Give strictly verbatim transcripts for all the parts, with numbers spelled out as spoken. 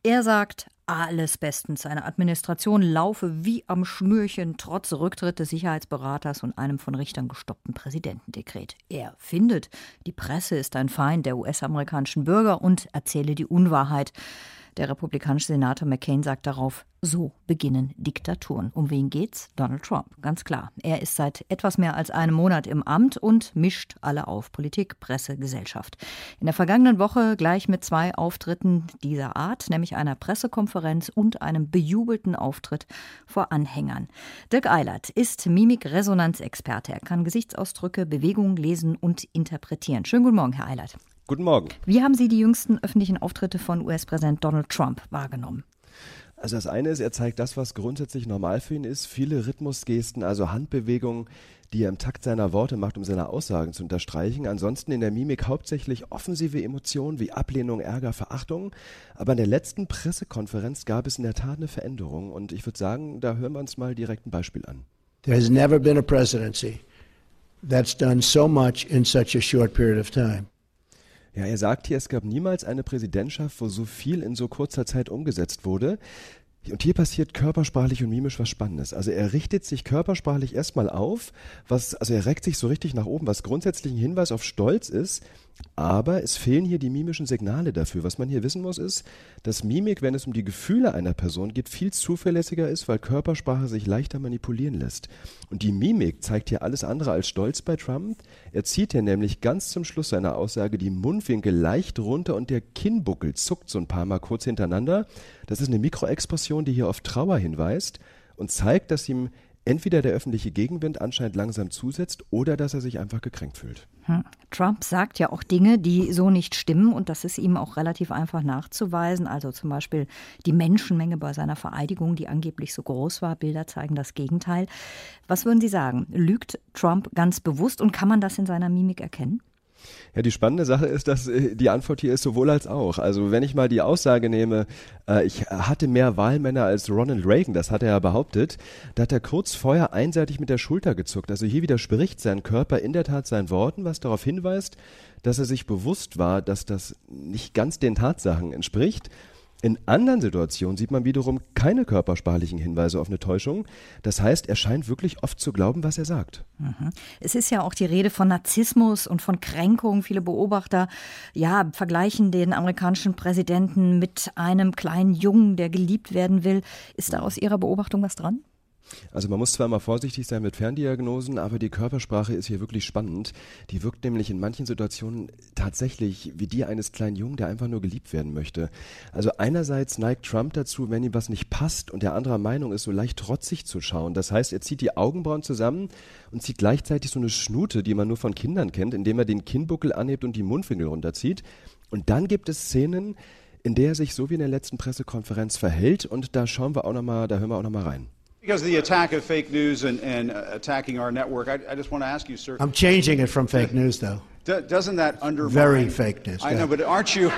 Er sagt, alles bestens. Seine Administration laufe wie am Schnürchen, trotz Rücktritt des Sicherheitsberaters und einem von Richtern gestoppten Präsidentendekret. Er findet, die Presse ist ein Feind der U S-amerikanischen Bürger und erzähle die Unwahrheit. Der republikanische Senator McCain sagt darauf, so beginnen Diktaturen. Um wen geht's? Donald Trump, ganz klar. Er ist seit etwas mehr als einem Monat im Amt und mischt alle auf. Politik, Presse, Gesellschaft. In der vergangenen Woche gleich mit zwei Auftritten dieser Art, nämlich einer Pressekonferenz und einem bejubelten Auftritt vor Anhängern. Dirk Eilert ist Mimik-Resonanzexperte. Er kann Gesichtsausdrücke, Bewegungen lesen und interpretieren. Schönen guten Morgen, Herr Eilert. Guten Morgen. Wie haben Sie die jüngsten öffentlichen Auftritte von U S-Präsident Donald Trump wahrgenommen? Also das eine ist, er zeigt das, was grundsätzlich normal für ihn ist. Viele Rhythmusgesten, also Handbewegungen, die er im Takt seiner Worte macht, um seine Aussagen zu unterstreichen. Ansonsten in der Mimik hauptsächlich offensive Emotionen wie Ablehnung, Ärger, Verachtung. Aber in der letzten Pressekonferenz gab es in der Tat eine Veränderung. Und ich würde sagen, da hören wir uns mal direkt ein Beispiel an. There has never been a presidency that's done so much in such a short period of time. Ja, er sagt hier, es gab niemals eine Präsidentschaft, wo so viel in so kurzer Zeit umgesetzt wurde. Und hier passiert körpersprachlich und mimisch was Spannendes. Also er richtet sich körpersprachlich erstmal auf, was, also er reckt sich so richtig nach oben, was grundsätzlich ein Hinweis auf Stolz ist. Aber es fehlen hier die mimischen Signale dafür. Was man hier wissen muss, ist, dass Mimik, wenn es um die Gefühle einer Person geht, viel zuverlässiger ist, weil Körpersprache sich leichter manipulieren lässt. Und die Mimik zeigt hier alles andere als Stolz bei Trump. Er zieht hier nämlich ganz zum Schluss seiner Aussage die Mundwinkel leicht runter und der Kinnbuckel zuckt so ein paar Mal kurz hintereinander. Das ist eine Mikroexpression, die hier auf Trauer hinweist und zeigt, dass ihm entweder der öffentliche Gegenwind anscheinend langsam zusetzt oder dass er sich einfach gekränkt fühlt. Hm. Trump sagt ja auch Dinge, die so nicht stimmen und das ist ihm auch relativ einfach nachzuweisen. Also zum Beispiel die Menschenmenge bei seiner Vereidigung, die angeblich so groß war. Bilder zeigen das Gegenteil. Was würden Sie sagen? Lügt Trump ganz bewusst und kann man das in seiner Mimik erkennen? Ja, die spannende Sache ist, dass äh, die Antwort hier ist sowohl als auch. Also wenn ich mal die Aussage nehme, äh, ich hatte mehr Wahlmänner als Ronald Reagan, das hat er ja behauptet, da hat er kurz vorher einseitig mit der Schulter gezuckt. Also hier widerspricht sein Körper in der Tat seinen Worten, was darauf hinweist, dass er sich bewusst war, dass das nicht ganz den Tatsachen entspricht. In anderen Situationen sieht man wiederum keine körpersprachlichen Hinweise auf eine Täuschung. Das heißt, er scheint wirklich oft zu glauben, was er sagt. Mhm. Es ist ja auch die Rede von Narzissmus und von Kränkung. Viele Beobachter ja, vergleichen den amerikanischen Präsidenten mit einem kleinen Jungen, der geliebt werden will. Ist da aus Ihrer Beobachtung was dran? Also man muss zwar mal vorsichtig sein mit Ferndiagnosen, aber die Körpersprache ist hier wirklich spannend. Die wirkt nämlich in manchen Situationen tatsächlich wie die eines kleinen Jungen, der einfach nur geliebt werden möchte. Also einerseits neigt Trump dazu, wenn ihm was nicht passt und der anderer Meinung ist, so leicht trotzig zu schauen. Das heißt, er zieht die Augenbrauen zusammen und zieht gleichzeitig so eine Schnute, die man nur von Kindern kennt, indem er den Kinnbuckel anhebt und die Mundwinkel runterzieht. Und dann gibt es Szenen, in der er sich so wie in der letzten Pressekonferenz verhält und da schauen wir auch noch mal, da hören wir auch noch mal rein. Because of the attack of fake news and, and uh, attacking our network, I, I just want to ask you, sir. I'm changing it from fake news, though. D- doesn't that undermine... Very fake news. I know, but aren't you...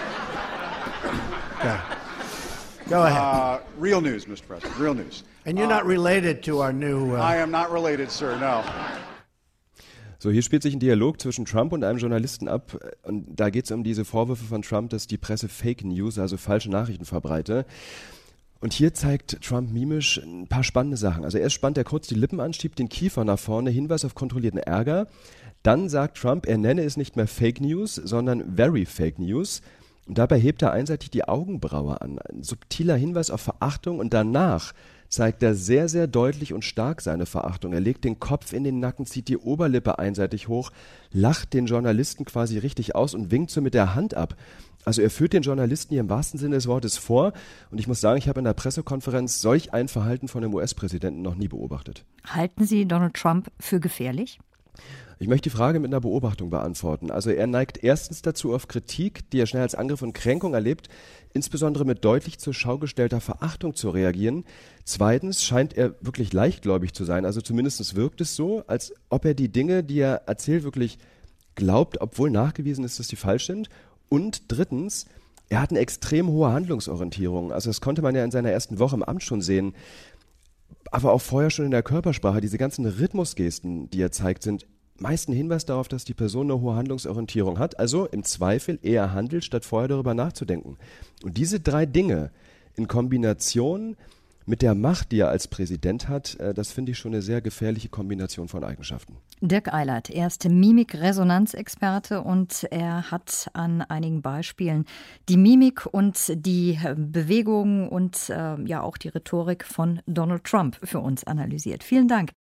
Go, Go ahead. Uh, real news, Mister President, real news. And you're uh, not related to our new... Uh, I am not related, sir, no. So, hier spielt sich ein Dialog zwischen Trump und einem Journalisten ab. Und da geht es um diese Vorwürfe von Trump, dass die Presse Fake News, also falsche Nachrichten verbreite. Und hier zeigt Trump mimisch ein paar spannende Sachen. Also erst spannt er kurz die Lippen an, schiebt den Kiefer nach vorne, Hinweis auf kontrollierten Ärger. Dann sagt Trump, er nenne es nicht mehr Fake News, sondern Very Fake News. Und dabei hebt er einseitig die Augenbraue an. Ein subtiler Hinweis auf Verachtung. Und danach zeigt er sehr, sehr deutlich und stark seine Verachtung. Er legt den Kopf in den Nacken, zieht die Oberlippe einseitig hoch, lacht den Journalisten quasi richtig aus und winkt so mit der Hand ab. Also er führt den Journalisten hier im wahrsten Sinne des Wortes vor. Und ich muss sagen, ich habe in der Pressekonferenz solch ein Verhalten von dem U S-Präsidenten noch nie beobachtet. Halten Sie Donald Trump für gefährlich? Ich möchte die Frage mit einer Beobachtung beantworten. Also er neigt erstens dazu, auf Kritik, die er schnell als Angriff und Kränkung erlebt, insbesondere mit deutlich zur Schau gestellter Verachtung zu reagieren. Zweitens scheint er wirklich leichtgläubig zu sein. Also zumindest wirkt es so, als ob er die Dinge, die er erzählt, wirklich glaubt, obwohl nachgewiesen ist, dass die falsch sind. Und drittens, er hat eine extrem hohe Handlungsorientierung. Also das konnte man ja in seiner ersten Woche im Amt schon sehen. Aber auch vorher schon in der Körpersprache. Diese ganzen Rhythmusgesten, die er zeigt, sind meist ein Hinweis darauf, dass die Person eine hohe Handlungsorientierung hat. Also im Zweifel eher handelt, statt vorher darüber nachzudenken. Und diese drei Dinge, in Kombination mit der Macht, die er als Präsident hat, das finde ich schon eine sehr gefährliche Kombination von Eigenschaften. Dirk Eilert, er ist Mimik-Resonanzexperte und er hat an einigen Beispielen die Mimik und die Bewegungen und äh, ja auch die Rhetorik von Donald Trump für uns analysiert. Vielen Dank.